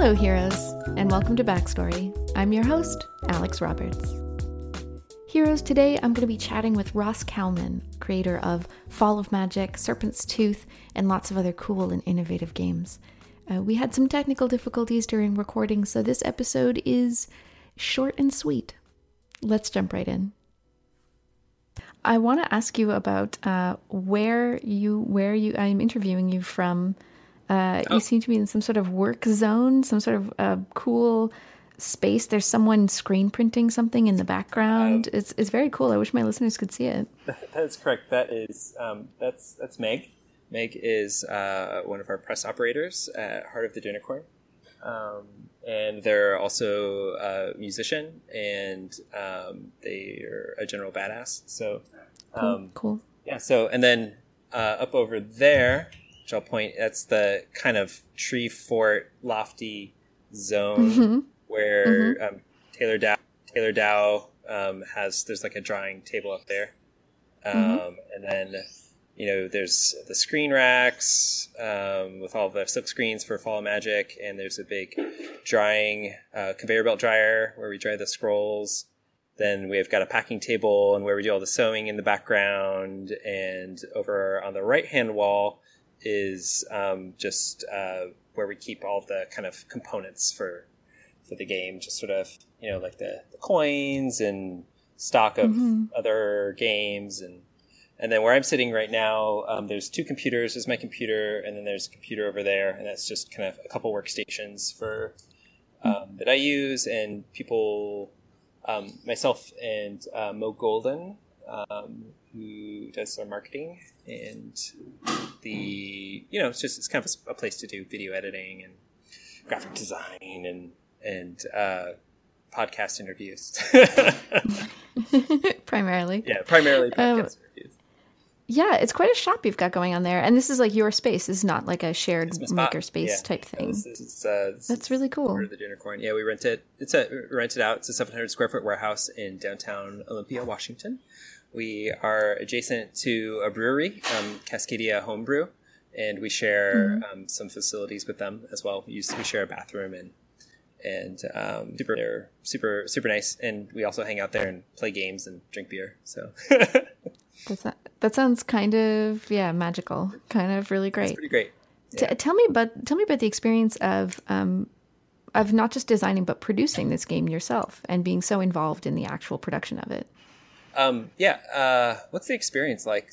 Hello, heroes, and welcome to Backstory. I'm your host, Alex Roberts. Heroes, today I'm going to be chatting with Ross Kalman, creator of Fall of Magic, Serpent's Tooth, and lots of other cool and innovative games. We had some technical difficulties during recording, so this episode is short and sweet. Let's jump right in. I want to ask you about where I'm interviewing you from. You seem to be in some sort of work zone, some sort of cool space. There's someone screen printing something in the background. It's very cool. I wish my listeners could see it. That's correct. That is that's Meg. Meg is one of our press operators at Heart of the Unicorn, and they're also a musician, and they are a general badass. So cool. Yeah. So and then up over there, which I'll point, that's the kind of tree fort lofty zone where Taylor Dow there's like a drawing table up there, and then there's the screen racks with all the silk screens for Fall of Magic, and there's a big drying conveyor belt dryer where we dry the scrolls. Then we've got a packing table and where we do all the sewing in the background, and over on the right hand wall is just where we keep all the kind of components for the game, just sort of like the coins and stock of other games, and then where I'm sitting right now, there's two computers. There's my computer, and then there's a computer over there, and that's just kind of a couple workstations for that I use, and people, myself and Mo Golden, who does our marketing, and it's kind of a place to do video editing and graphic design and podcast interviews. Primarily. Yeah, primarily podcast interviews. Yeah, it's quite a shop you've got going on there, and this is like your space. This is not like a shared makerspace type thing. That's really cool. The Unicorn. Yeah, we rent it. Rented out. It's a 700 square foot warehouse in downtown Olympia, Washington. We are adjacent to a brewery, Cascadia Homebrew, and we share some facilities with them as well. We share a bathroom, and they're super nice. And we also hang out there and play games and drink beer. So that sounds kind of magical, kind of really great. It's pretty great. Yeah. Tell me about the experience of not just designing but producing this game yourself and being so involved in the actual production of it. What's the experience like?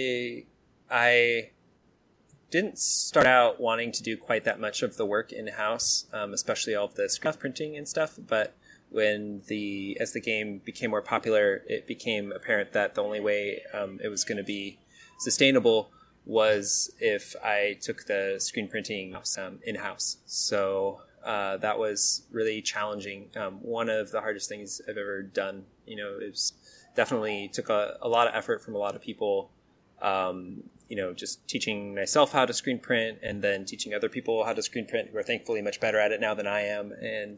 I didn't start out wanting to do quite that much of the work in-house, especially all of the screen printing and stuff. But as the game became more popular, it became apparent that the only way it was going to be sustainable was if I took the screen printing in-house. So that was really challenging. One of the hardest things I've ever done. It was definitely took a lot of effort from a lot of people, just teaching myself how to screen print and then teaching other people how to screen print who are thankfully much better at it now than I am. And,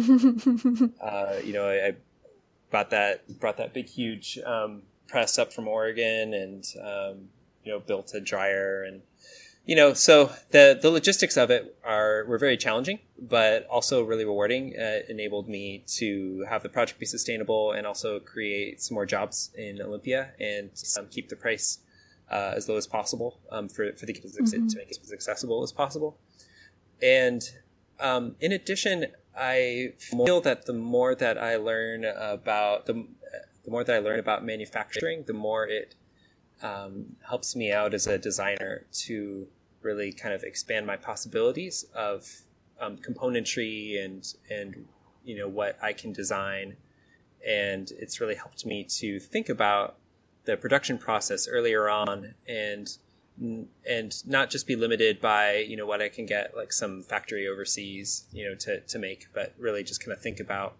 I brought that big, huge press up from Oregon and, built a dryer and, so the logistics of it were very challenging, but also really rewarding. It enabled me to have the project be sustainable and also create some more jobs in Olympia and keep the price as low as possible for the kids to make it as accessible as possible. And in addition, I feel that the more that I learn about manufacturing, the more it helps me out as a designer to really kind of expand my possibilities of componentry and what I can design. And it's really helped me to think about the production process earlier on and not just be limited by what I can get like some factory overseas to make, but really just kind of think about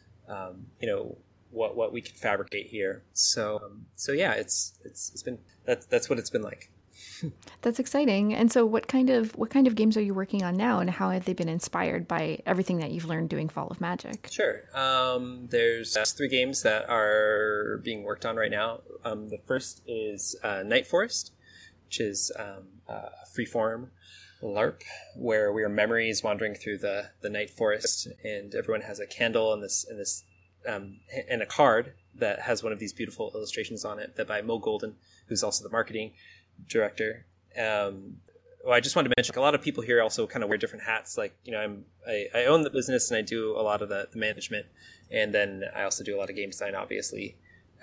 what we can fabricate here. So yeah, it's been that's what it's been like. That's exciting. And so what kind of games are you working on now, and how have they been inspired by everything that you've learned doing Fall of Magic? Sure. There's 3 games that are being worked on right now. The first is Night Forest, which is a freeform LARP where we are memories wandering through the night forest, and everyone has a candle and and a card that has one of these beautiful illustrations on it that by Mo Golden, who's also the marketing director. I just wanted to mention, a lot of people here also kind of wear different hats. Like, I own the business and I do a lot of the management, and then I also do a lot of game design, obviously.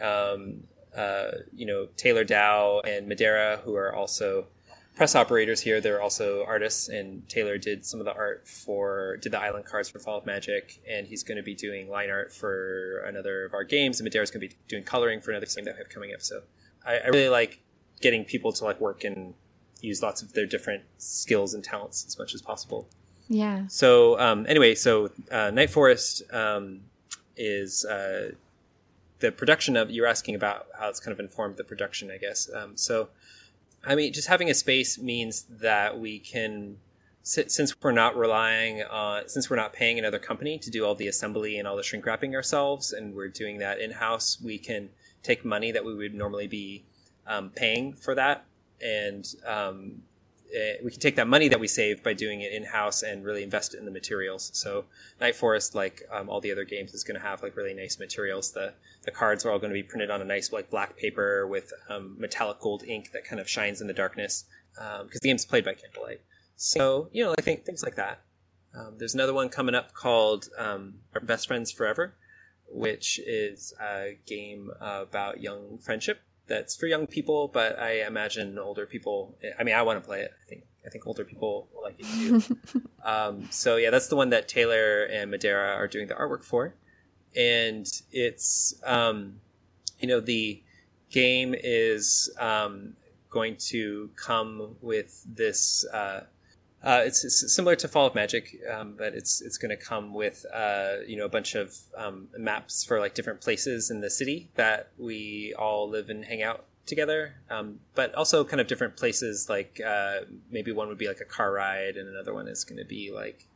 Taylor Dow and Madeira, who are also press operators here, they're also artists, and Taylor did some of the art did the island cards for Fall of Magic, and he's going to be doing line art for another of our games, and Madeira's going to be doing coloring for another game that we have coming up. So I really like getting people to work and use lots of their different skills and talents as much as possible. Yeah. So Night Forest is the production of, you're asking about how it's kind of informed the production, I guess. Just having a space means that we can, since we're not paying another company to do all the assembly and all the shrink wrapping ourselves, and we're doing that in-house, we can take money that we would normally be paying for that, and we can take that money that we save by doing it in-house and really invest it in the materials. So Night Forest, all the other games, is going to have really nice materials. The cards are all going to be printed on a nice black paper with metallic gold ink that kind of shines in the darkness, because the game's played by candlelight. So, I think things like that. There's another one coming up called Our Best Friends Forever, which is a game about young friendship. That's for young people, but I imagine older people. I want to play it. I think older people will like it too. That's the one that Taylor and Madeira are doing the artwork for, and it's the game is going to come with this. It's similar to Fall of Magic, but it's going to come with a bunch of maps for different places in the city that we all live and hang out together, but also kind of different places. Maybe one would be a car ride, and another one is going to be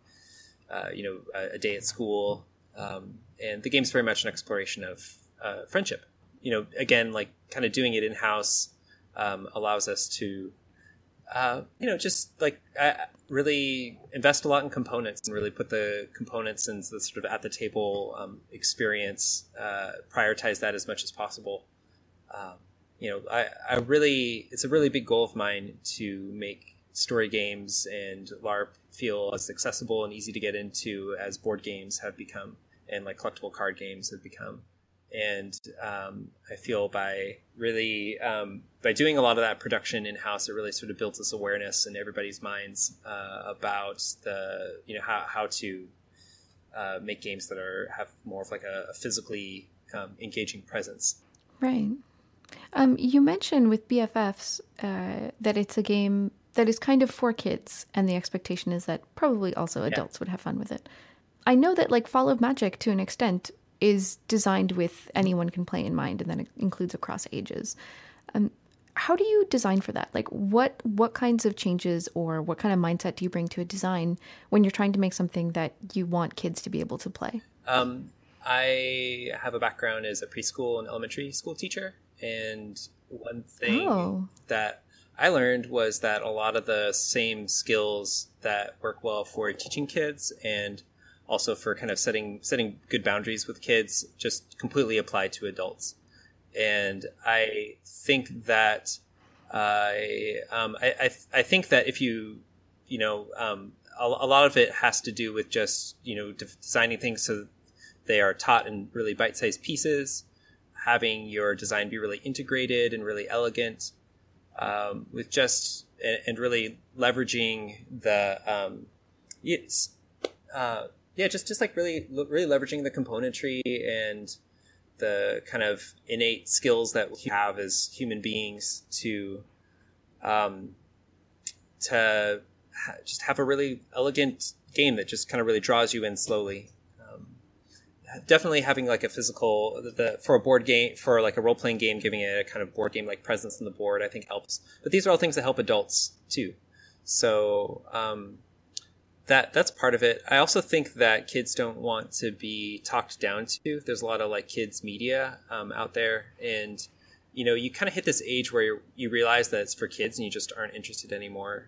a day at school. And the game's very much an exploration of friendship. Again, kind of doing it in house allows us to. Really invest a lot in components and really put the components and the sort of at the table experience, prioritize that as much as possible. It's a really big goal of mine to make story games and LARP feel as accessible and easy to get into as board games have become, and collectible card games have become. And I feel by doing a lot of that production in-house, it really sort of builds this awareness in everybody's minds about how to make games that have more of a physically engaging presence. Right. You mentioned with BFFs that it's a game that is kind of for kids, and the expectation is that probably also adults would have fun with it. I know that Fall of Magic, to an extent, is designed with anyone can play in mind, and then it includes across ages. How do you design for that? What kinds of changes or what kind of mindset do you bring to a design when you're trying to make something that you want kids to be able to play? I have a background as a preschool and elementary school teacher, and one thing that I learned was that a lot of the same skills that work well for teaching kids and also for kind of setting good boundaries with kids just completely apply to adults. And I think that I think that if a lot of it has to do with just designing things so they are taught in really bite-sized pieces, having your design be really integrated and really elegant, with just and really leveraging the really leveraging the componentry and the kind of innate skills that we have as human beings to just have a really elegant game that just kind of really draws you in slowly. Definitely having a physical for a board game, for a role-playing game, giving it a kind of board game presence on the board, I think helps. But these are all things that help adults too. So that's part of it. I also think that kids don't want to be talked down to. There's a lot of kids media out there, and you kind of hit this age where you realize that it's for kids and you just aren't interested anymore.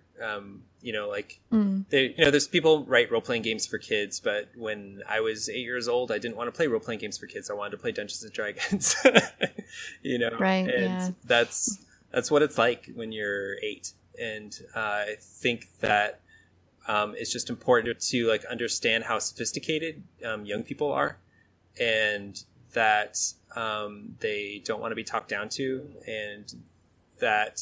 There's people write role-playing games for kids, but when I was 8 years old, I didn't want to play role-playing games for kids. I wanted to play Dungeons and Dragons, Right. And that's what it's like when you're 8. And I think that it's just important to like understand how sophisticated young people are, and that they don't want to be talked down to, and that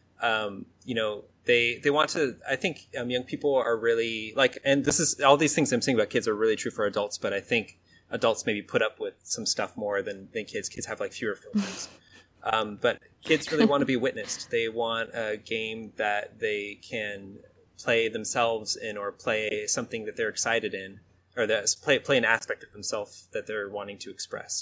they want to. I think young people are really like, and this is all these things I'm saying about kids are really true for adults, but I think adults maybe put up with some stuff more than kids. Kids have like fewer filters. But kids really want to be witnessed. They want a game that they can play themselves in, or play something that they're excited in, or that play an aspect of themselves that they're wanting to express,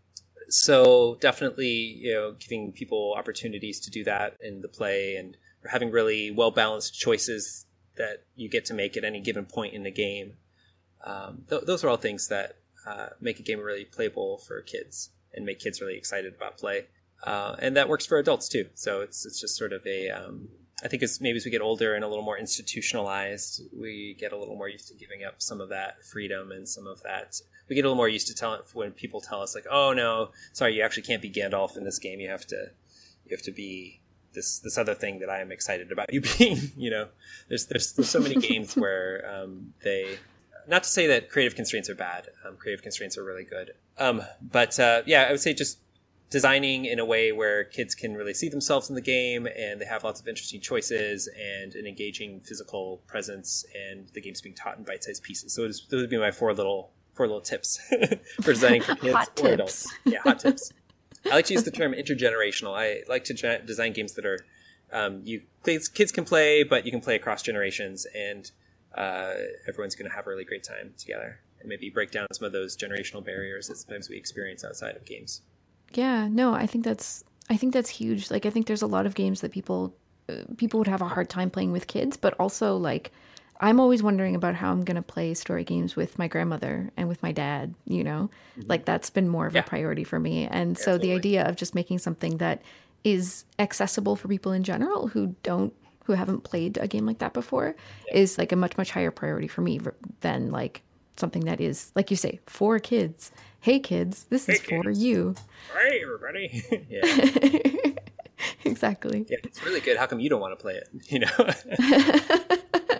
So definitely, giving people opportunities to do that in the play, and having really well-balanced choices that you get to make at any given point in the game. Those are all things that make a game really playable for kids and make kids really excited about play. And that works for adults too. So it's just sort of I think as we get older and a little more institutionalized, we get a little more used to giving up some of that freedom and some of that. We get a little more used to when people tell us like, "Oh no, sorry, you actually can't be Gandalf in this game. You have to be this other thing that I am excited about you being." There's so many games where they. Not to say that creative constraints are bad. Creative constraints are really good. But I would say just designing in a way where kids can really see themselves in the game, and they have lots of interesting choices and an engaging physical presence, and the game's being taught in bite-sized pieces. So those would be my four little tips for designing for kids hot or tips. Adults. Yeah, hot tips. I like to use the term intergenerational. I like to design games that are kids can play, but you can play across generations, and everyone's going to have a really great time together, and maybe break down some of those generational barriers that sometimes we experience outside of games. Yeah, no, I think that's huge. Like, I think there's a lot of games that people would have a hard time playing with kids, but also like, I'm always wondering about how I'm going to play story games with my grandmother and with my dad, Mm-hmm. like that's been more of a priority for me. And so the idea of just making something that is accessible for people in general who haven't played a game like that before is like a much, much higher priority for me than like something that is, like you say, for kids. Hey kids, this is for you. Hey everybody. Yeah. Exactly. Yeah, it's really good. How come you don't want to play it?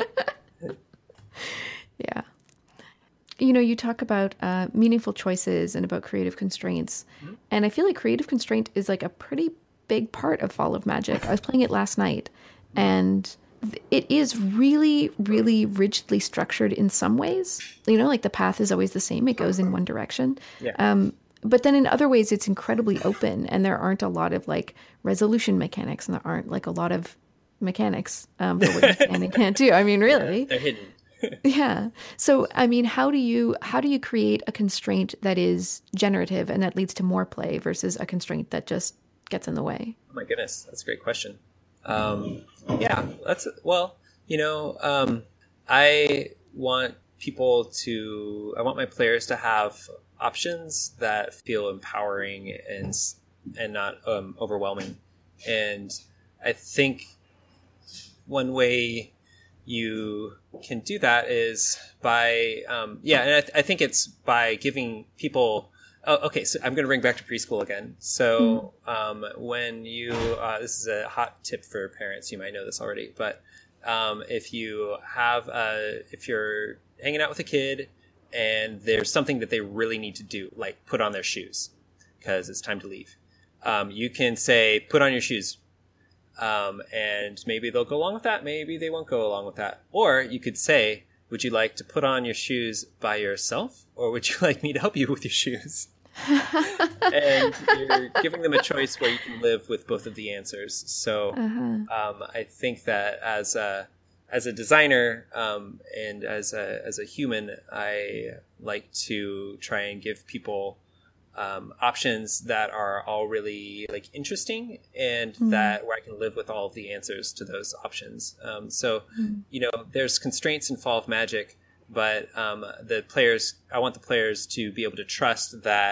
Yeah. You talk about meaningful choices and about creative constraints. Mm-hmm. And I feel like creative constraint is like a pretty big part of Fall of Magic. I was playing it last night, and it is really, really rigidly structured in some ways. Like the path is always the same. It goes in one direction. Yeah. But then in other ways, it's incredibly open, and there aren't a lot of like resolution mechanics, and there aren't like a lot of mechanics for what you can and can't do. I mean, really, they're hidden. Yeah. So, I mean, how do you create a constraint that is generative and that leads to more play versus a constraint that just gets in the way? Oh my goodness, that's a great question. I want my players to have options that feel empowering and not overwhelming. And I think one way you can do that is by I think it's by giving people. Oh, okay, so I'm going to bring back to preschool again. So when you this is a hot tip for parents, you might know this already, but if you're hanging out with a kid and there's something that they really need to do, like put on their shoes because it's time to leave, you can say, put on your shoes. And maybe they'll go along with that. Maybe they won't go along with that. Or you could say, would you like to put on your shoes by yourself? Or would you like me to help you with your shoes? And you're giving them a choice where you can live with both of the answers. So I think that as a designer and as a human, I like to try and give people options that are all really like interesting and that where I can live with all of the answers to those options. There's constraints in Fall of Magic, but I want the players to be able to trust that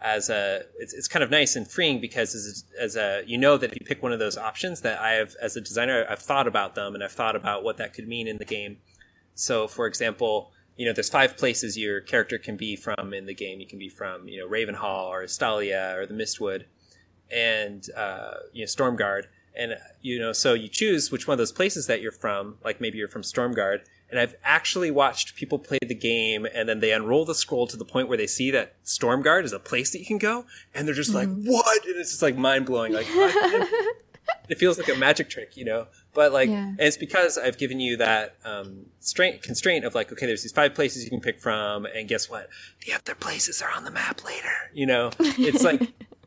it's kind of nice and freeing because you know that if you pick one of those options that as a designer, I've thought about them and I've thought about what that could mean in the game. So for example, there's 5 places your character can be from in the game. You can be from, Ravenhall or Estalia or the Mistwood and, Stormguard. And, so you choose which one of those places that you're from, like maybe you're from Stormguard. And I've actually watched people play the game and then they unroll the scroll to the point where they see that Stormguard is a place that you can go. And they're just like, what? And it's just like mind blowing. Like, it feels like a magic trick, but like, and it's because I've given you that, constraint of like, okay, there's these 5 places you can pick from. And guess what? The other places are on the map later. It's like,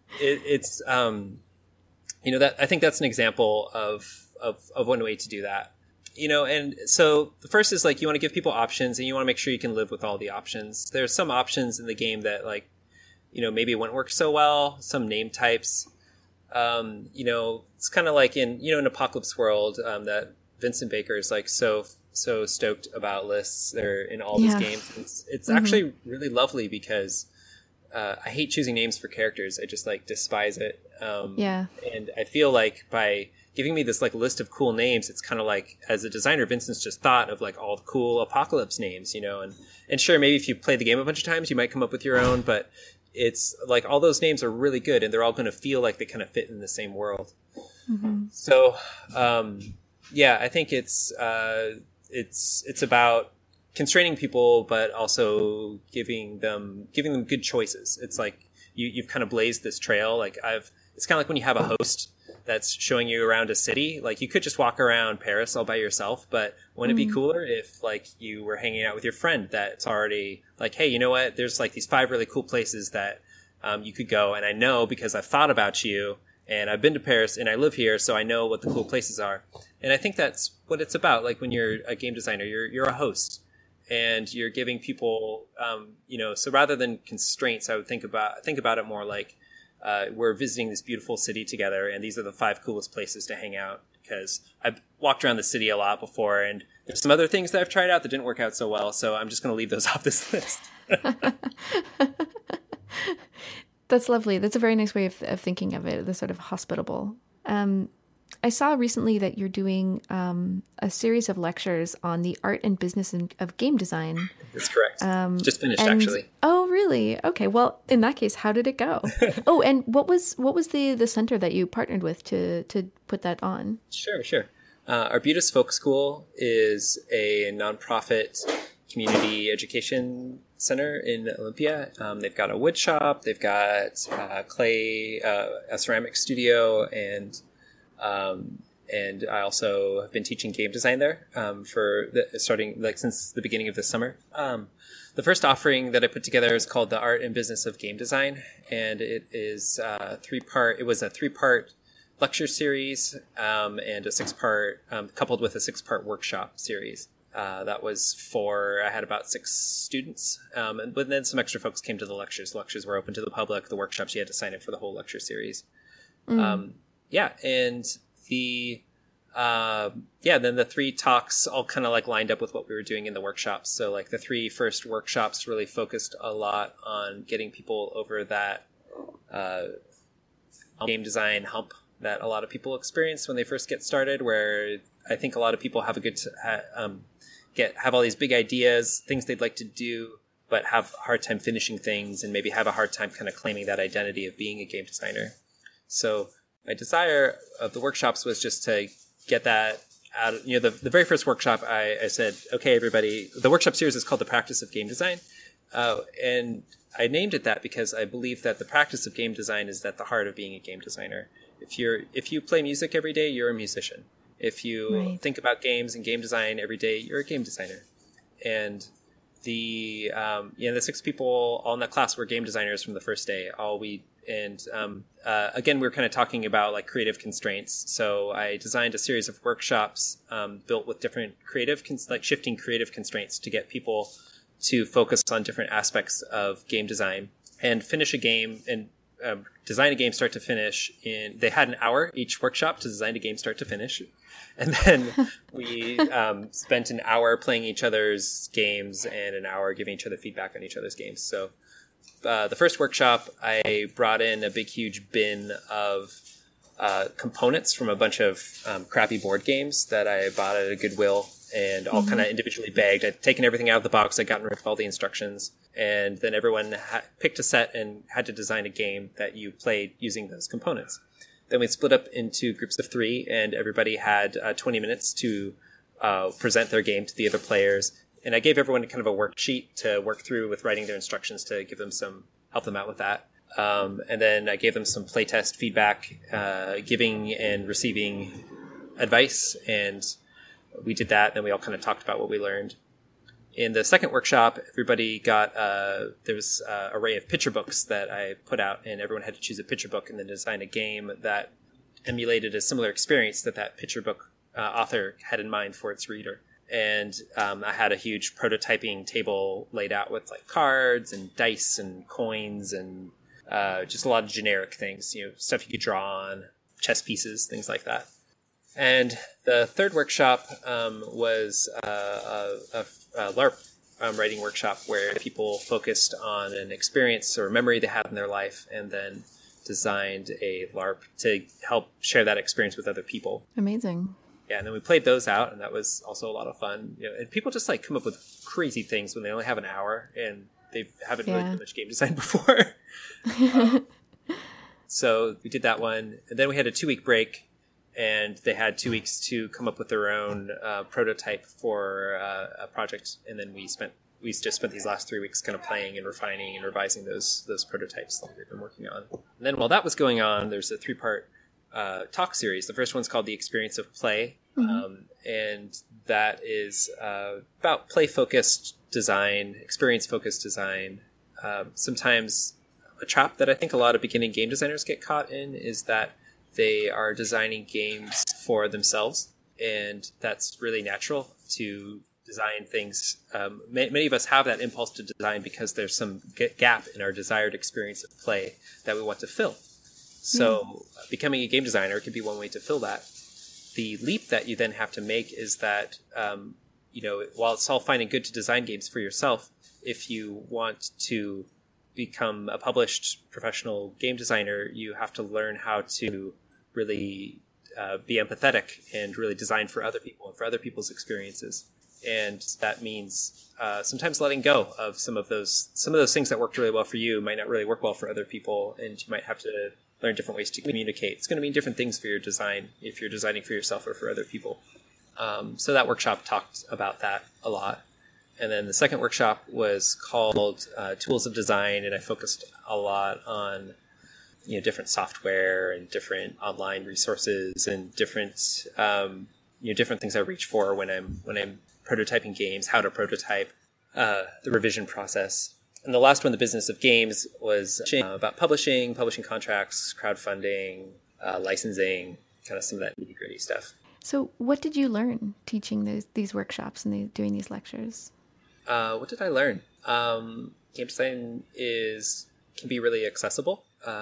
that I think that's an example of one way to do that. And so the first is like you want to give people options and you want to make sure you can live with all the options. There's some options in the game that like, maybe it wouldn't work so well. Some name types, it's kind of like in Apocalypse World, that Vincent Baker is like so stoked about lists that are in all these games. It's actually really lovely because I hate choosing names for characters. I just like despise it. And I feel like by giving me this like list of cool names, it's kind of like as a designer, Vincent's just thought of like all the cool Apocalypse names, and sure, maybe if you play the game a bunch of times, you might come up with your own, but it's like all those names are really good and they're all going to feel like they kind of fit in the same world. So, I think it's about constraining people, but also giving them good choices. It's like you've kind of blazed this trail. Like it's kind of like when you have a host that's showing you around a city. Like you could just walk around Paris all by yourself, but wouldn't it be cooler if like you were hanging out with your friend that's already like, hey, you know what? There's like these 5 really cool places that you could go. And I know because I've thought about you and I've been to Paris and I live here, so I know what the cool places are. And I think that's what it's about. Like when you're a game designer, you're a host and you're giving people, so rather than constraints, I would think about it more like, we're visiting this beautiful city together and these are the 5 coolest places to hang out because I've walked around the city a lot before and there's some other things that I've tried out that didn't work out so well, so I'm just going to leave those off this list. That's lovely. That's a very nice way of thinking of it, the sort of hospitable. I saw recently that you're doing a series of lectures on the art and business of game design. That's correct. Just finished, actually. Oh, really? Okay. Well, in that case, how did it go? Oh, and what was the center that you partnered with to put that on? Sure. Arbutus Folk School is a nonprofit community education center in Olympia. They've got a wood shop, they've got a ceramic studio, and I also have been teaching game design there starting since the beginning of this summer. The first offering that I put together is called The Art and Business of Game Design, and it is It was a 3-part lecture series and a 6-part, coupled with a 6-part workshop series. That was I had about 6 students, but then some extra folks came to the lectures. The lectures were open to the public. The workshops, you had to sign up for the whole lecture series. And then the 3 talks all kind of like lined up with what we were doing in the workshops. So like the 3 first workshops really focused a lot on getting people over that game design hump that a lot of people experience when they first get started, where I think a lot of people have have all these big ideas, things they'd like to do, but have a hard time finishing things and maybe have a hard time kind of claiming that identity of being a game designer. So my desire of the workshops was just to get that out of, the very first workshop, I said, okay, everybody, the workshop series is called The Practice of Game Design. And I named it that because I believe that the practice of game design is at the heart of being a game designer. If you play music every day, you're a musician. If you think about games and game design every day, you're a game designer. And the 6 people all in that class were game designers from the first day. Again, we were kind of talking about like creative constraints. So I designed a series of workshops built with different shifting creative constraints to get people to focus on different aspects of game design and finish a game and design a game start to finish. They had an hour each workshop to design a game start to finish. And then we spent an hour playing each other's games and an hour giving each other feedback on each other's games. So the first workshop, I brought in a big, huge bin of components from a bunch of crappy board games that I bought at a Goodwill, and all kind of individually bagged. I'd taken everything out of the box. I'd gotten rid of all the instructions, and then everyone picked a set and had to design a game that you played using those components. Then we split up into groups of 3, and everybody had 20 minutes to present their game to the other players. And I gave everyone kind of a worksheet to work through with writing their instructions to give them help them out with that. And then I gave them some playtest feedback, giving and receiving advice, and we did that. And then we all kind of talked about what we learned. In the second workshop, everybody got, there was an array of picture books that I put out, and everyone had to choose a picture book and then design a game that emulated a similar experience that picture book author had in mind for its reader. And I had a huge prototyping table laid out with like cards and dice and coins and just a lot of generic things, stuff you could draw on, chess pieces, things like that. And the third workshop was a LARP writing workshop where people focused on an experience or memory they had in their life and then designed a LARP to help share that experience with other people. Amazing. Yeah, and then we played those out, and that was also a lot of fun. And people just like come up with crazy things when they only have an hour and they haven't really done much game design before. So we did that one, and then we had a 2-week break, and they had 2 weeks to come up with their own prototype for a project, and then we just spent these last 3 weeks kind of playing and refining and revising those prototypes that we've been working on. And then while that was going on, there's a 3-part talk series. The first one's called The Experience of Play, and that is about play-focused design, experience-focused design. Sometimes a trap that I think a lot of beginning game designers get caught in is that they are designing games for themselves, and that's really natural to design things. Many of us have that impulse to design because there's some gap in our desired experience of play that we want to fill. So becoming a game designer can be one way to fill that. The leap that you then have to make is that, while it's all fine and good to design games for yourself, if you want to become a published professional game designer, you have to learn how to really be empathetic and really design for other people and for other people's experiences. And that means sometimes letting go of some of those things that worked really well for you might not really work well for other people, and you might have to learn different ways to communicate. It's going to mean different things for your design if you're designing for yourself or for other people. So that workshop talked about that a lot. And then the second workshop was called Tools of Design, and I focused a lot on different software and different online resources and different different things I reach for when I'm prototyping games, how to prototype, the revision process. And the last one, The Business of Games, was about publishing contracts, crowdfunding, licensing, kind of some of that nitty-gritty stuff. So what did you learn teaching these workshops and doing these lectures? What did I learn? Game design can be really accessible.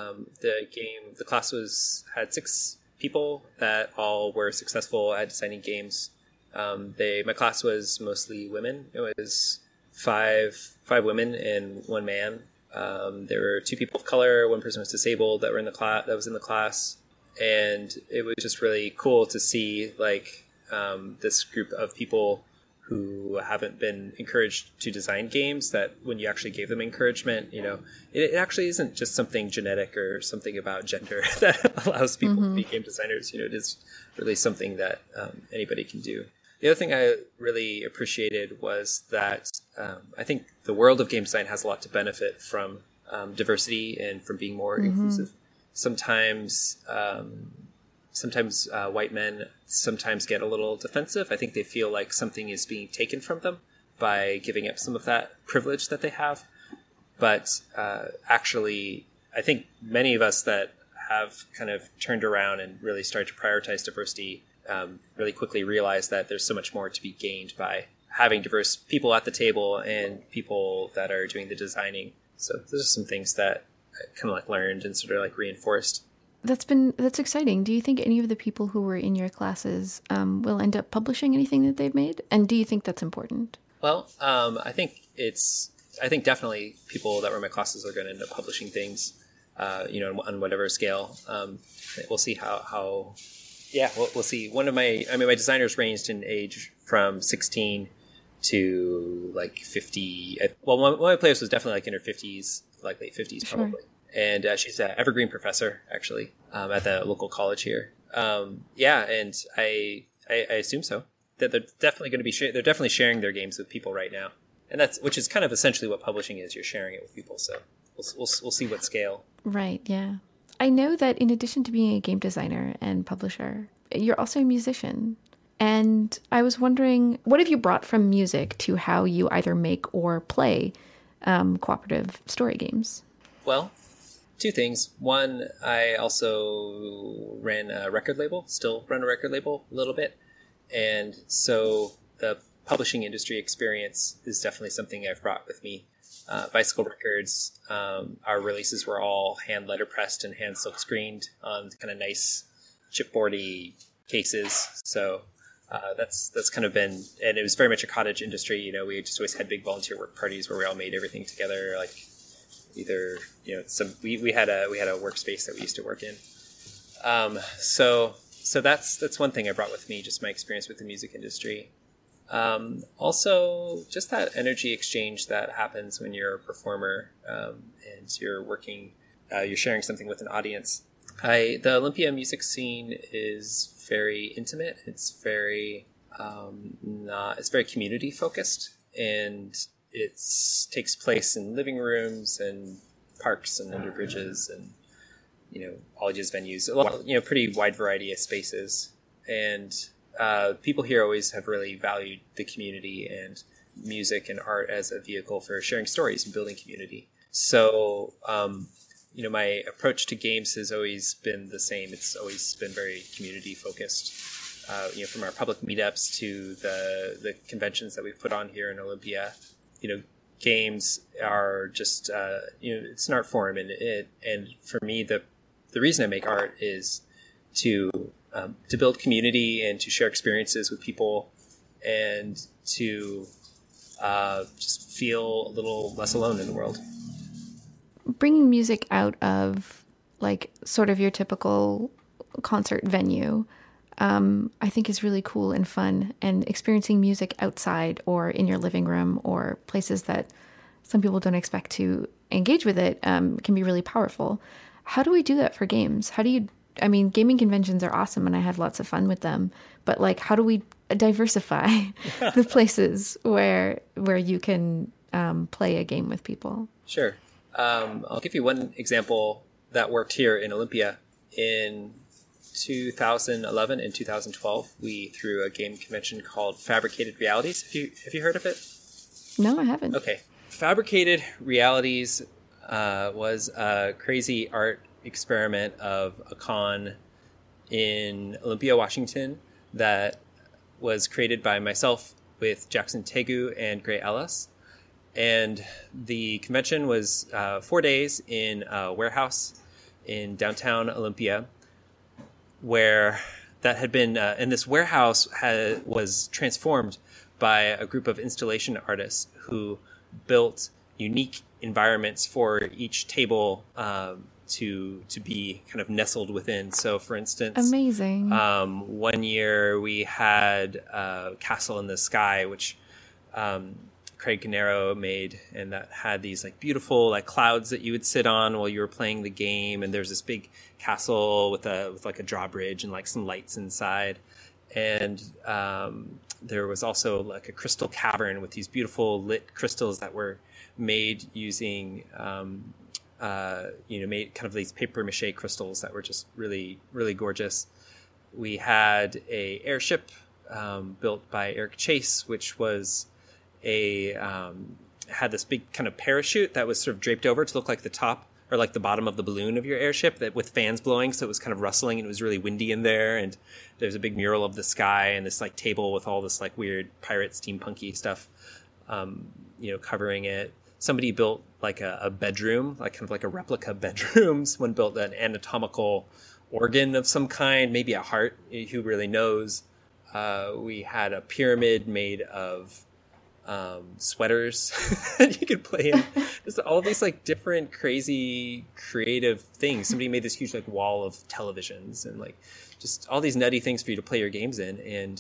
The class had 6 people that all were successful at designing games. My class was mostly women. It was five women and 1 man. There were 2 people of color. 1 person was disabled that was in the class, and it was just really cool to see this group of people who haven't been encouraged to design games, that when you actually gave them encouragement, it actually isn't just something genetic or something about gender that allows people to be game designers. It is really something that anybody can do. The other thing I really appreciated was that I think the world of game design has a lot to benefit from diversity and from being more inclusive. Sometimes white men sometimes get a little defensive. I think they feel like something is being taken from them by giving up some of that privilege that they have. But actually, I think many of us that have kind of turned around and really started to prioritize diversity really quickly realize that there's so much more to be gained by having diverse people at the table and people that are doing the designing. So those are some things that I kind of learned and sort of reinforced. That's exciting. Do you think any of the people who were in your classes will end up publishing anything that they've made? And do you think that's important? Well, I think it's I think definitely people that were in my classes are going to end up publishing things, on whatever scale. We'll see how we'll see. My designers ranged in age from 16 to like 50. Well, one of my players was definitely like in her 50s, like late 50s probably. Sure. And she's an evergreen professor, actually, at the local college here. And I assume so. That they're definitely going to be they're definitely sharing their games with people right now, and which is kind of essentially what publishing is. You're sharing it with people, so we'll see what scale. Right. Yeah. I know that in addition to being a game designer and publisher, you're also a musician. And I was wondering, what have you brought from music to how you either make or play cooperative story games? Well, two things. One, I also still run a record label a little bit. And so the publishing industry experience is definitely something I've brought with me. Bicycle Records, our releases were all hand letterpressed and hand silk screened on kind of nice chipboardy cases. So that's kind of been, and it was very much a cottage industry. We just always had big volunteer work parties where we all made everything together. Like either we had a workspace that we used to work in. So that's one thing I brought with me, just my experience with the music industry. Also, just that energy exchange that happens when you're a performer and you're working, you're sharing something with an audience. The Olympia music scene is very intimate. It's very it's very community focused, and it takes place in living rooms and parks and under bridges and all ages venues. Pretty wide variety of spaces, and people here always have really valued the community and music and art as a vehicle for sharing stories and building community. So, my approach to games has always been the same. It's always been very community focused. From our public meetups to the conventions that we've put on here in Olympia, games are just, it's an art form, and for me, the reason I make art is to build community and to share experiences with people and to just feel a little less alone in the world. Bringing music out of like sort of your typical concert venue, I think is really cool and fun, and experiencing music outside or in your living room or places that some people don't expect to engage with it can be really powerful. How do we do that for games? Gaming conventions are awesome and I had lots of fun with them, but like, how do we diversify the places where you can play a game with people? Sure. I'll give you one example that worked here in Olympia. In 2011 and 2012, we threw a game convention called Fabricated Realities. Have you heard of it? No, I haven't. Okay. Fabricated Realities was a crazy art experiment of a con in Olympia, Washington, that was created by myself with Jackson Tegu and Gray Ellis. And the convention was 4 days in a warehouse in downtown Olympia, where that had been, and this warehouse was transformed by a group of installation artists who built unique environments for each table to be kind of nestled within. So, for instance, amazing. 1 year we had Castle in the Sky, which Craig Canero made, and that had these like beautiful like clouds that you would sit on while you were playing the game. And there's this big castle with like a drawbridge and like some lights inside. And there was also like a crystal cavern with these beautiful lit crystals that were made using, made kind of these paper mache crystals that were just really, really gorgeous. We had a airship built by Eric Chase, which was had this big kind of parachute that was sort of draped over to look like the top or like the bottom of the balloon of your airship, that with fans blowing, so it was kind of rustling and it was really windy in there. And there's a big mural of the sky and this like table with all this like weird pirate steampunky stuff, covering it. Somebody built like a bedroom, like kind of like a replica bedroom. Someone built an anatomical organ of some kind, maybe a heart, who really knows. We had a pyramid made of sweaters that you could play in. Just all these like different crazy creative things. Somebody made this huge like wall of televisions and like just all these nutty things for you to play your games in. And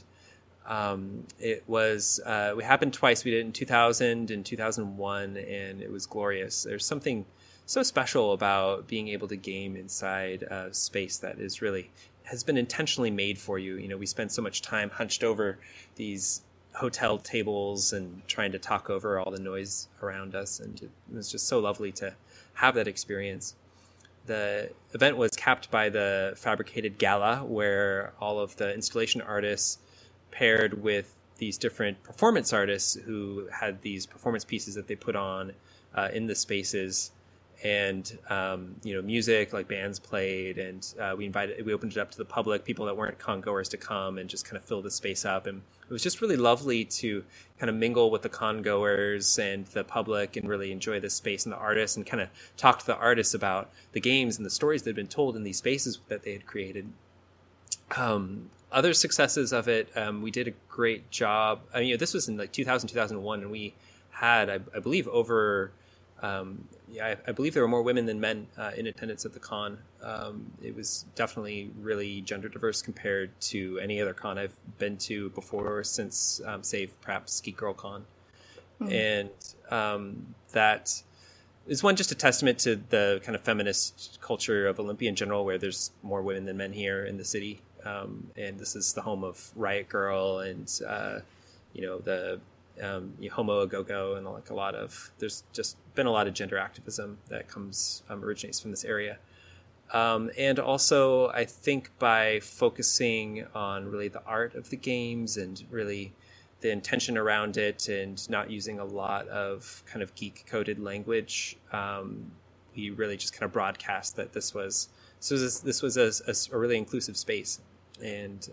it was we happened twice. We did it in 2000 and 2001, and it was glorious. There's something so special about being able to game inside a space that is really has been intentionally made for you. You know, we spend so much time hunched over these hotel tables and trying to talk over all the noise around us, and it was just so lovely to have that experience. The event was capped by the Fabricated Gala, where all of the installation artists paired with these different performance artists who had these performance pieces that they put on in the spaces. And music, like bands played, and we opened it up to the public, people that weren't con goers, to come and just kind of fill the space up. And it was just really lovely to kind of mingle with the con goers and the public and really enjoy the space and the artists, and kind of talk to the artists about the games and the stories that had been told in these spaces that they had created. Other successes of it, we did a great job. I mean, this was in like 2000, 2001, and we had, I believe, over... I believe there were more women than men in attendance at the con. It was definitely really gender diverse compared to any other con I've been to before, since save perhaps Geek Girl Con. And that is just a testament to the kind of feminist culture of Olympia in general, where there's more women than men here in the city. And this is the home of Riot Girl and the Homo a Go-Go, and like there's just been a lot of gender activism that originates from this area. And also, I think by focusing on really the art of the games and really the intention around it, and not using a lot of kind of geek-coded language, we really just kind of broadcast that this was a really inclusive space. And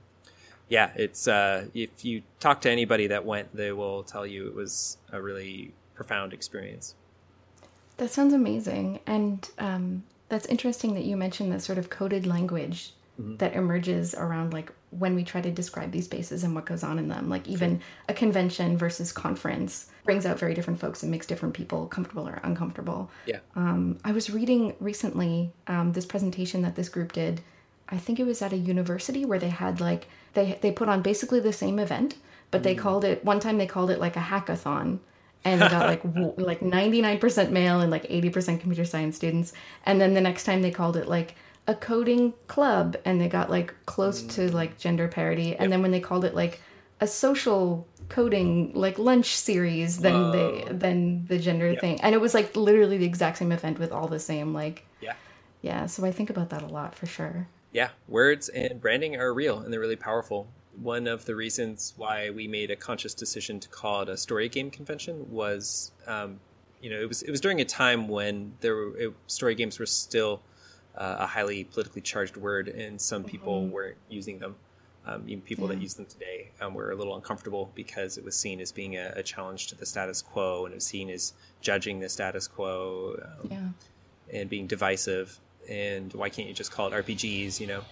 it's if you talk to anybody that went, they will tell you it was a really profound experience. That sounds amazing. And that's interesting that you mentioned that sort of coded language that emerges around like when we try to describe these spaces and what goes on in them. Like even a convention versus conference brings out very different folks and makes different people comfortable or uncomfortable. Yeah. I was reading recently this presentation that this group did. I think it was at a university where they had like, they put on basically the same event, but they called it like a hackathon, and got like 99% male and like 80% computer science students. And then the next time they called it like a coding club, and they got like close to like gender parity. Yep. And then when they called it like a social coding like lunch series, then the gender thing. And it was like literally the exact same event with all the same like, yeah. So I think about that a lot for sure. Yeah, words and branding are real, and they're really powerful. One of the reasons why we made a conscious decision to call it a story game convention was, it was during a time when story games were still a highly politically charged word, and some people weren't using them. Even people that use them today were a little uncomfortable because it was seen as being a challenge to the status quo, and it was seen as judging the status quo and being divisive. And why can't you just call it RPGs,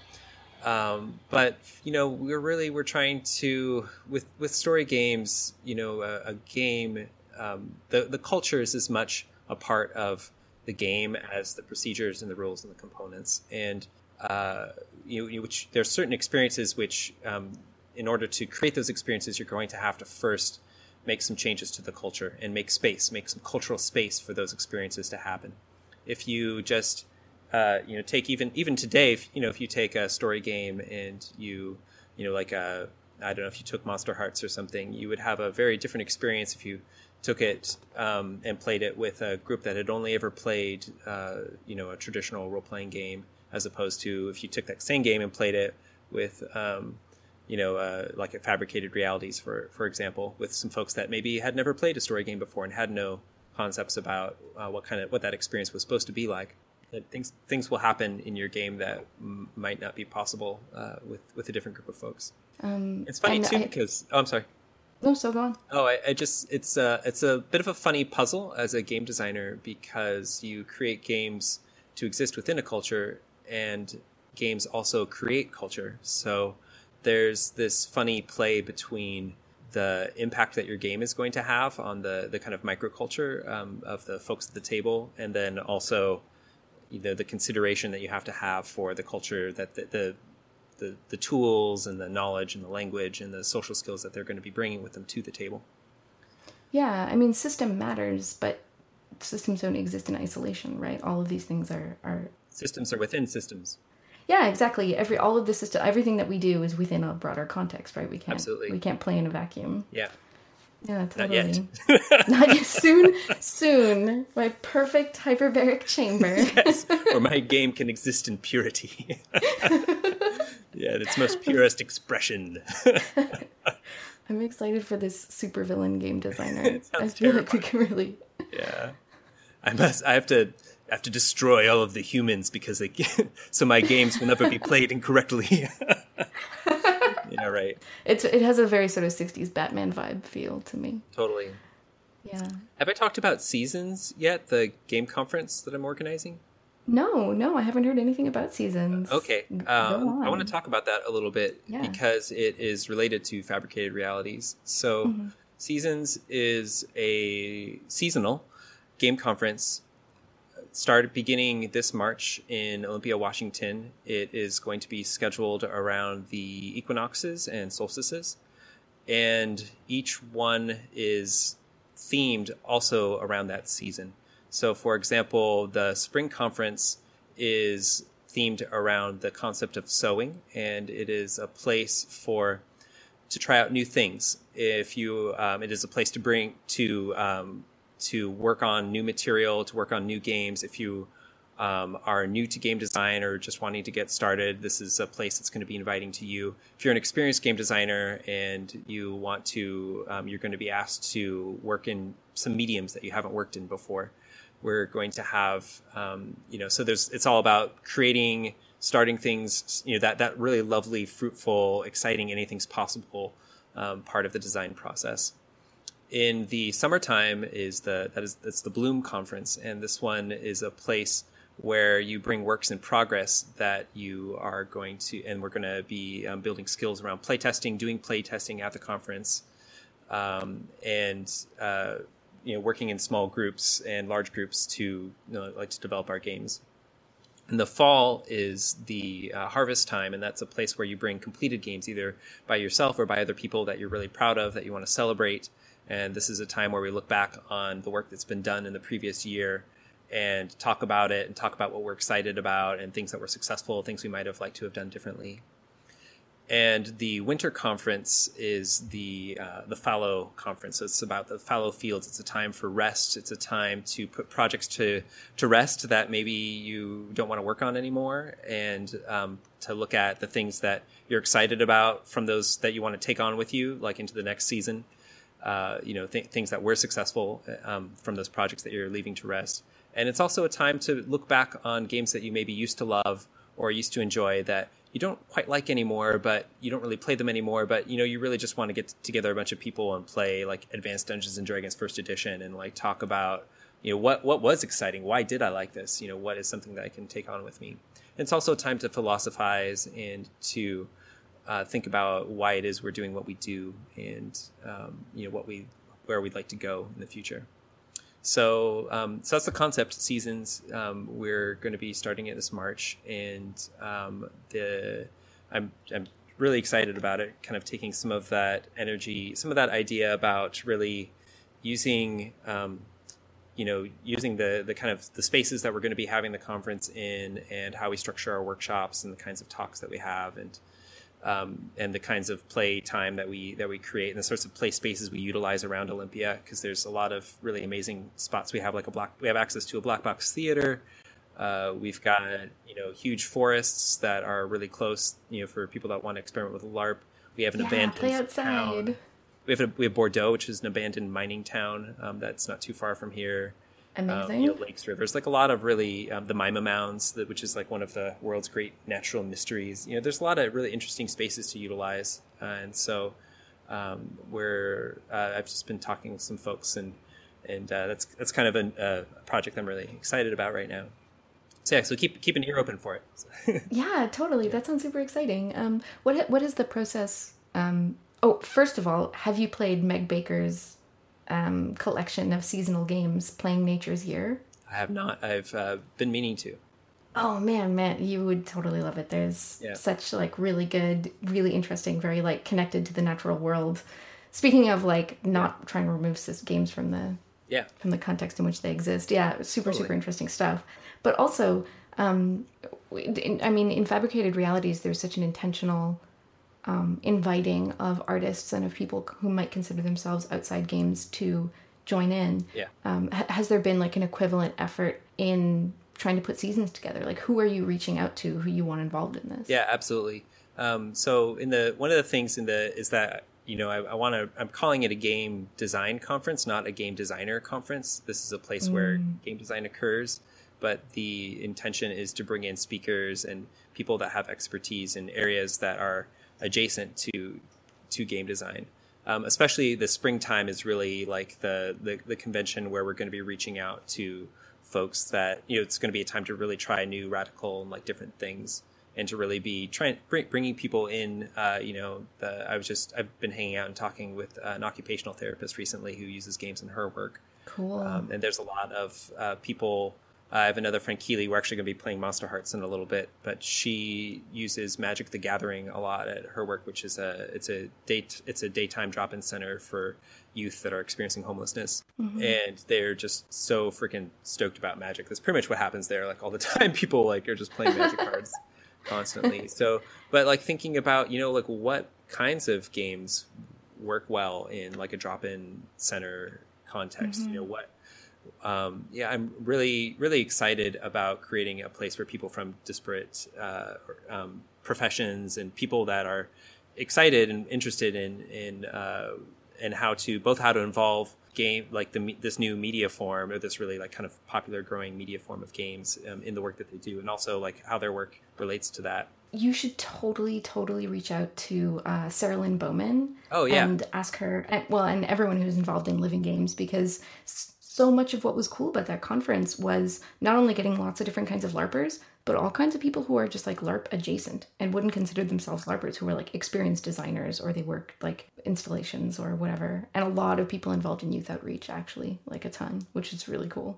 but we're trying to with story games, a game, the culture is as much a part of the game as the procedures and the rules and the components. And which there are certain experiences which in order to create those experiences, you're going to have to first make some changes to the culture and make some cultural space for those experiences to happen. If you just take even today, if you take a story game and I don't know, if you took Monster Hearts or something, you would have a very different experience if you took it and played it with a group that had only ever played, a traditional role-playing game, as opposed to if you took that same game and played it with, like a Fabricated Realities, for example, with some folks that maybe had never played a story game before and had no concepts about what that experience was supposed to be like. That things will happen in your game that might not be possible with a different group of folks. It's funny too because I'm sorry. No, so go on. It's a bit of a funny puzzle as a game designer, because you create games to exist within a culture, and games also create culture. So there's this funny play between the impact that your game is going to have on the kind of microculture of the folks at the table, and then also the consideration that you have to have for the culture, that the tools and the knowledge and the language and the social skills that they're going to be bringing with them to the table. Yeah, I mean, system matters, but systems don't exist in isolation, right? All of these things are... Systems are within systems. Yeah, exactly. Everything that we do is within a broader context, right? Absolutely. We can't play in a vacuum. Yeah. Yeah, totally. Not yet. Not yet. Soon. My perfect hyperbaric chamber. Yes, where my game can exist in purity. Yeah, in its most purest expression. I'm excited for this supervillain game designer. I feel terrifying. like we can really... Yeah. I have to destroy all of the humans because so my games will never be played incorrectly. Yeah, right. It has a very sort of 60s Batman vibe feel to me. Totally. Yeah. Have I talked about Seasons yet, the game conference that I'm organizing? No, I haven't heard anything about Seasons. Okay. I want to talk about that a little bit because it is related to Fabricated Realities. So Seasons is a seasonal game conference beginning this March in Olympia, Washington. It is going to be scheduled around the equinoxes and solstices, and each one is themed also around that season. So, for example, the spring conference is themed around the concept of sowing, and it is a place to try out new things. It is a place to work on new material, to work on new games. If you are new to game design or just wanting to get started, this is a place that's going to be inviting to you. If you're an experienced game designer and you want to, you're going to be asked to work in some mediums that you haven't worked in before. We're going to have, so it's all about creating, starting things, that really lovely, fruitful, exciting, anything's possible part of the design process. In the summertime that's the Bloom Conference, and this one is a place where you bring works in progress that you are going to, and we're going to be building skills around playtesting, doing playtesting at the conference, working in small groups and large groups to develop our games. And the fall is the harvest time, and that's a place where you bring completed games either by yourself or by other people that you're really proud of, that you want to celebrate. And this is a time where we look back on the work that's been done in the previous year and talk about it and talk about what we're excited about and things that were successful, things we might have liked to have done differently. And the winter conference is the fallow conference. So it's about the fallow fields. It's a time for rest. It's a time to put projects to rest that maybe you don't want to work on anymore, and to look at the things that you're excited about from those that you want to take on with you, like into the next season. Things that were successful from those projects that you're leaving to rest. And it's also a time to look back on games that you maybe used to love or used to enjoy that you don't quite like anymore, but you don't really play them anymore. But, you really just want to get together a bunch of people and play like Advanced Dungeons and Dragons First Edition and like talk about, what was exciting? Why did I like this? What is something that I can take on with me? And it's also a time to philosophize and to think about why it is we're doing what we do, and where we'd like to go in the future. So that's the concept. Seasons. We're going to be starting it this March, and I'm really excited about it. Kind of taking some of that energy, some of that idea about really using the kind of the spaces that we're going to be having the conference in, and how we structure our workshops and the kinds of talks that we have, and the kinds of play time that we create, and the sorts of play spaces we utilize around Olympia, because there's a lot of really amazing spots. We have we have access to a black box theater. We've got huge forests that are really close, for people that want to experiment with LARP. We have an abandoned play outside. town. We have Bordeaux, which is an abandoned mining town that's not too far from here. Amazing. Lakes, rivers, like a lot of really the Mima Mounds, which is like one of the world's great natural mysteries. There's a lot of really interesting spaces to utilize, and so I've just been talking with some folks, and that's kind of a project I'm really excited about right now. So keep an ear open for it. Yeah, totally. That sounds super exciting. What is the process Oh, first of all, have you played Meg Baker's collection of seasonal games, Playing Nature's Year? I have not. I've been meaning to. Oh man, you would totally love it. There's such like really good, really interesting, very like connected to the natural world. Speaking of like not trying to remove games from the context in which they exist. Yeah, super interesting stuff. But also, in Fabricated Realities, there's such an intentional inviting of artists and of people who might consider themselves outside games to join in. Yeah. Has there been like an equivalent effort in trying to put seasons together? Like, who are you reaching out to, who you want involved in this? Yeah, absolutely. So one of the things is that, I'm calling it a game design conference, not a game designer conference. This is a place where game design occurs, but the intention is to bring in speakers and people that have expertise in areas that are adjacent to game design. Especially the springtime is really like the convention where we're going to be reaching out to folks that, it's going to be a time to really try new radical and like different things, and to really be bringing people in. I've been hanging out and talking with an occupational therapist recently who uses games in her work. Cool. And there's a lot of people. I have another friend, Keely. We're actually going to be playing Monster Hearts in a little bit, but she uses Magic the Gathering a lot at her work, which is it's a daytime drop-in center for youth that are experiencing homelessness. Mm-hmm. And they're just so freaking stoked about Magic. That's pretty much what happens there. Like all the time, people like are just playing Magic cards constantly. So, but like thinking about, like what kinds of games work well in like a drop-in center context, Mm-hmm. I'm really, really excited about creating a place where people from disparate professions and people that are excited and interested in how to involve game, like this new media form, or this really like kind of popular growing media form of games in the work that they do, and also like how their work relates to that. You should totally reach out to Sarah Lynn Bowman. Oh, yeah. And ask her, and everyone who's involved in Living Games, because so much of what was cool about that conference was not only getting lots of different kinds of LARPers, but all kinds of people who are just like LARP adjacent and wouldn't consider themselves LARPers, who were like experienced designers, or they worked like installations or whatever. And a lot of people involved in youth outreach, actually, like a ton, which is really cool.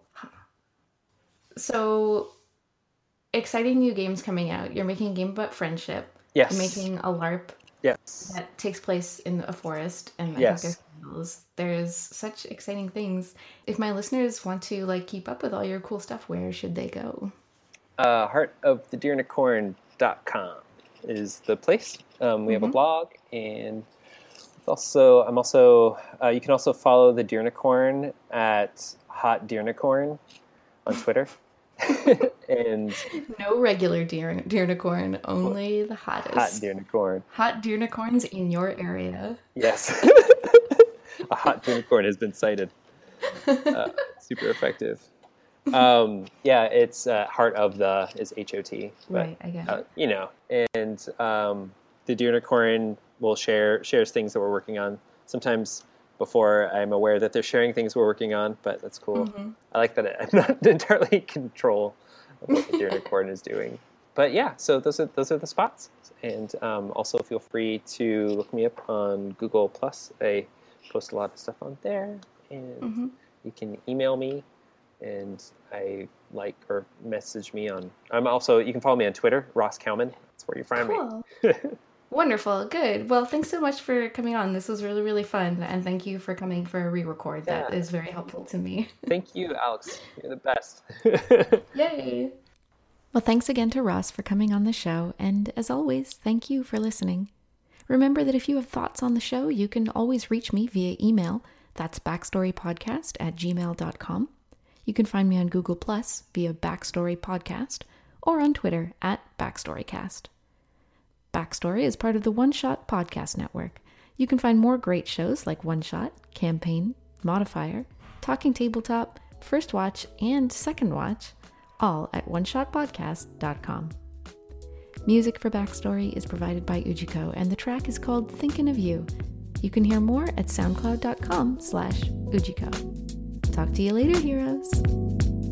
So exciting new games coming out. You're making a game about friendship. Yes. You're making a LARP. Yes. That takes place in a forest, and yes. I think there's such exciting things. If my listeners want to like keep up with all your cool stuff, where should they go? heartofthedeerunicorn.com is the place. We have a blog, and I'm also you can also follow the Deernicorn at Hot Deernicorn on Twitter. And no regular deernicorn, only the hottest. Hot Deernicorn. Hot deernicorns in your area. Yes. A hot deernicorn has been sighted. Super effective. It's Heart of the is HOT. But, right, I get it. And the Deernicorn will shares things that we're working on. Sometimes before I'm aware that they're sharing things we're working on, but that's cool. Mm-hmm. I like that I'm not entirely in control of what the Deernicorn is doing. But yeah, so those are the spots. And also feel free to look me up on Google+. I post a lot of stuff on there, and you can email me, and I like or message me on. You can follow me on Twitter, Ross Cowman. That's where you find me. Wonderful. Good. Well, thanks so much for coming on. This was really, really fun. And thank you for coming for a re-record. Yeah. That is very helpful to me. Thank you, Alex. You're the best. Yay. Well, thanks again to Ross for coming on the show. And as always, thank you for listening. Remember that if you have thoughts on the show, you can always reach me via email. That's backstorypodcast@gmail.com. You can find me on Google Plus via Backstory Podcast, or on Twitter @BackstoryCast. Backstory is part of the One Shot Podcast Network. You can find more great shows like One Shot, Campaign, Modifier, Talking Tabletop, First Watch, and Second Watch, all at oneshotpodcast.com. Music for Backstory is provided by Ujiko, and the track is called Thinkin' of You. You can hear more at soundcloud.com/Ujiko. Talk to you later, heroes.